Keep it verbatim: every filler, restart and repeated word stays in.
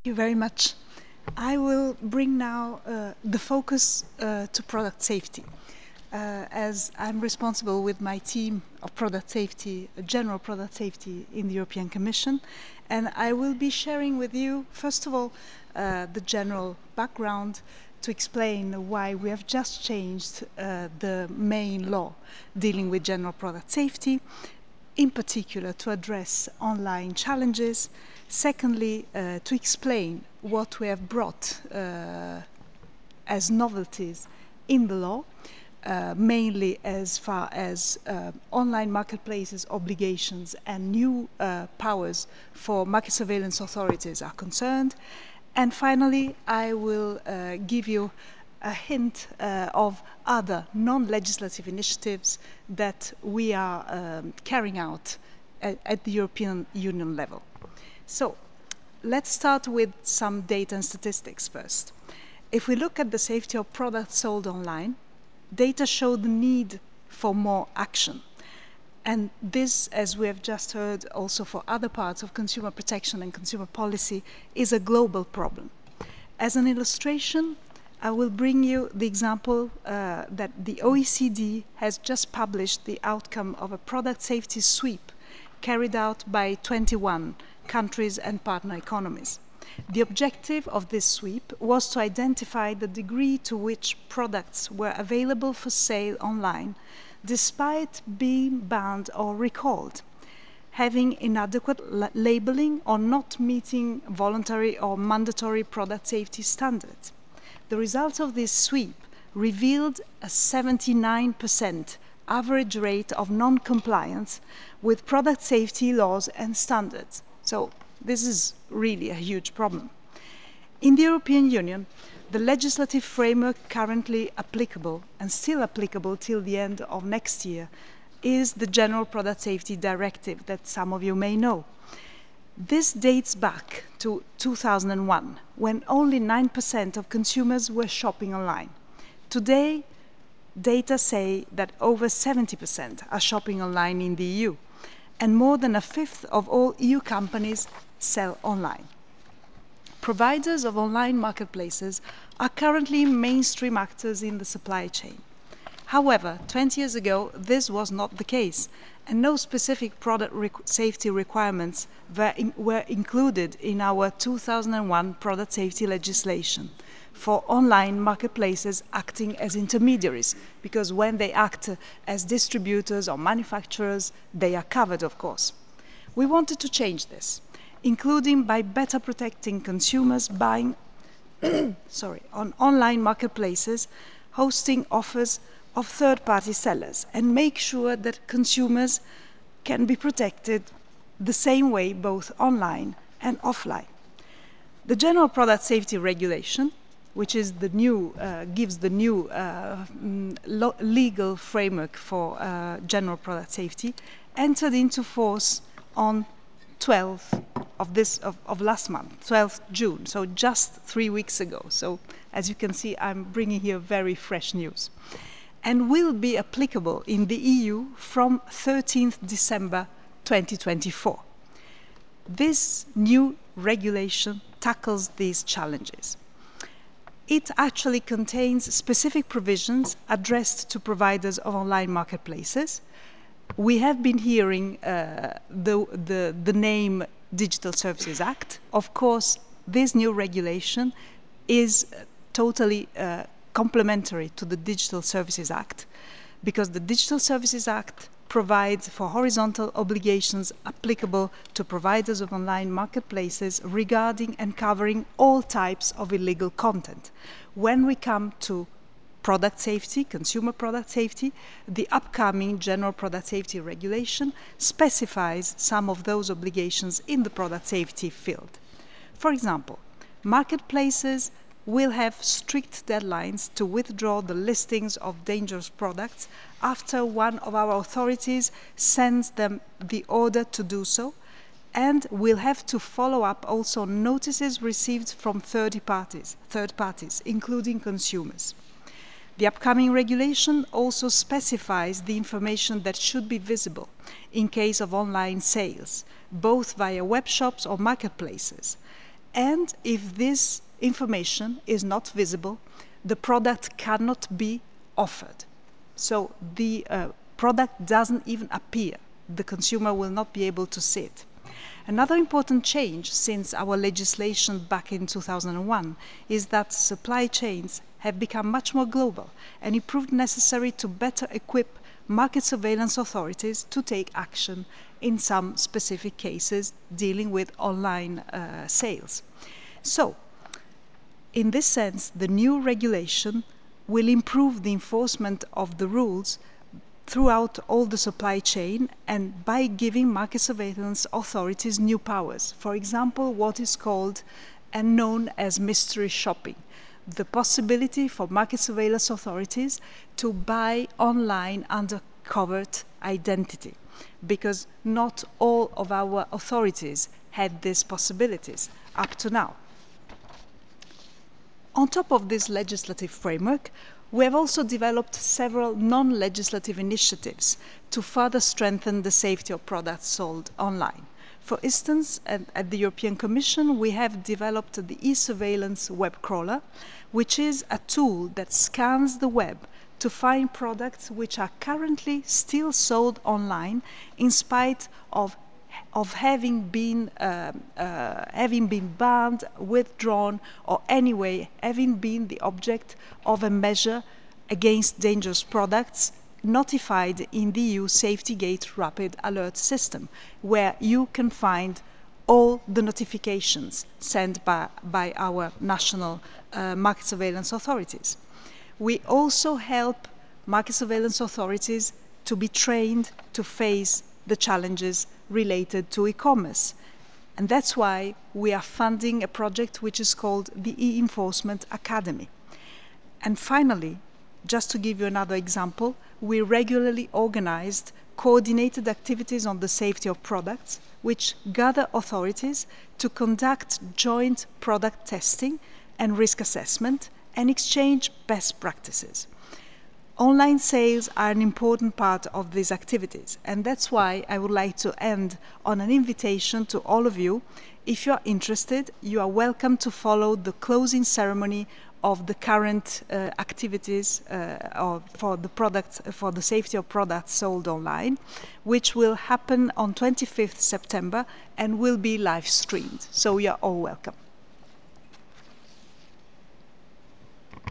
you very much. I will bring now uh, the focus uh, to product safety. Uh, as I'm responsible with my team of product safety, uh, general product safety in the European Commission, and I will be sharing with you, first of all, uh, the general background to explain why we have just changed uh, the main law dealing with general product safety, in particular to address online challenges. Secondly, uh, to explain what we have brought uh, as novelties in the law, uh, mainly as far as uh, online marketplaces obligations and new uh, powers for market surveillance authorities are concerned. And finally, I will uh, give you a hint uh, of other non-legislative initiatives that we are um, carrying out at, at the European Union level. So let's start with some data and statistics first. If we look at the safety of products sold online, data show the need for more action. And this, as we have just heard also for other parts of consumer protection and consumer policy, is a global problem. As an illustration, I will bring you the example uh, that the O E C D has just published the outcome of a product safety sweep carried out by twenty-one countries and partner economies. The objective of this sweep was to identify the degree to which products were available for sale online despite being banned or recalled, having inadequate labeling or not meeting voluntary or mandatory product safety standards. The results of this sweep revealed a seventy-nine percent average rate of non-compliance with product safety laws and standards. So this is really a huge problem. In the European Union, the legislative framework currently applicable and still applicable till the end of next year is the General Product Safety Directive that some of you may know. This dates back to two thousand one, when only nine percent of consumers were shopping online. Today, data say that over seventy percent are shopping online in the E U, and more than a fifth of all E U companies sell online. Providers of online marketplaces are currently mainstream actors in the supply chain. However, twenty years ago, this was not the case, and no specific product rec safety requirements were, in were included in our two thousand one product safety legislation for online marketplaces acting as intermediaries, because when they act as distributors or manufacturers, they are covered, of course. We wanted to change this, including by better protecting consumers buying sorry, on online marketplaces, hosting offers of third-party sellers, and make sure that consumers can be protected the same way both online and offline. The General Product Safety Regulation, which is the new, uh, gives the new uh, legal framework for uh, general product safety, entered into force on twelfth of this of, of last month, twelfth June, so just three weeks ago. So as you can see, I'm bringing here very fresh news, and will be applicable in the E U from thirteenth December twenty twenty-four. This new regulation tackles these challenges. It actually contains specific provisions addressed to providers of online marketplaces. We have been hearing uh, the, the, the name Digital Services Act. Of course, this new regulation is totally uh, complementary to the Digital Services Act, because the Digital Services Act provides for horizontal obligations applicable to providers of online marketplaces regarding and covering all types of illegal content. When we come to product safety, consumer product safety, the upcoming General Product Safety Regulation specifies some of those obligations in the product safety field. For example, marketplaces will have strict deadlines to withdraw the listings of dangerous products after one of our authorities sends them the order to do so, and will have to follow up also notices received from third parties, third parties, including consumers. The upcoming regulation also specifies the information that should be visible in case of online sales, both via web shops or marketplaces, And if this information is not visible, the product cannot be offered. So the uh, product doesn't even appear. The consumer will not be able to see it. Another important change since our legislation back in two thousand one is that supply chains have become much more global, and it proved necessary to better equip market surveillance authorities to take action in some specific cases dealing with online uh, sales. So, in this sense, the new regulation will improve the enforcement of the rules throughout all the supply chain and by giving market surveillance authorities new powers. For example, what is called and known as mystery shopping, the possibility for market surveillance authorities to buy online under covered identity, because not all of our authorities had these possibilities up to now. On top of this legislative framework, we have also developed several non-legislative initiatives to further strengthen the safety of products sold online. For instance, at, at the European Commission, we have developed the e-surveillance web crawler, which is a tool that scans the web to find products which are currently still sold online in spite of of having been uh, uh, having been banned, withdrawn, or anyway having been the object of a measure against dangerous products notified in the E U SafetyGate Rapid Alert System, where you can find all the notifications sent by, by our national uh, market surveillance authorities. We also help market surveillance authorities to be trained to face the challenges related to e-commerce. And that's why we are funding a project which is called the E-Enforcement Academy. And finally, just to give you another example, we regularly organized coordinated activities on the safety of products, which gather authorities to conduct joint product testing and risk assessment and exchange best practices. Online sales are an important part of these activities, and that's why I would like to end on an invitation to all of you. If you are interested, you are welcome to follow the closing ceremony of the current uh, activities uh, of, for the products, for the safety of products sold online, which will happen on twenty-fifth September and will be live streamed. So you are all welcome.